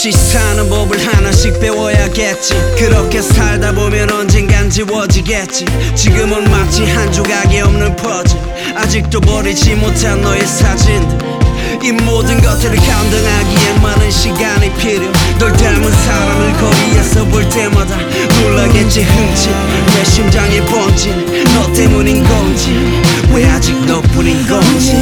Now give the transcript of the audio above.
없이 사는 법을 하나씩 배워야겠지. 그렇게 살다 보면 언젠간 지워지겠지. 지금은 마치 한 조각이 없는 퍼즐, 아직도 버리지 못한 너의 사진들. 이 모든 것들을 감당하기에 많은 시간이 필요. 널 닮은 사람을 거리에서 볼 때마다 놀라겠지. 흠칫 내 심장에 번진 너 때문인 건지, 왜 아직 너뿐인 건지.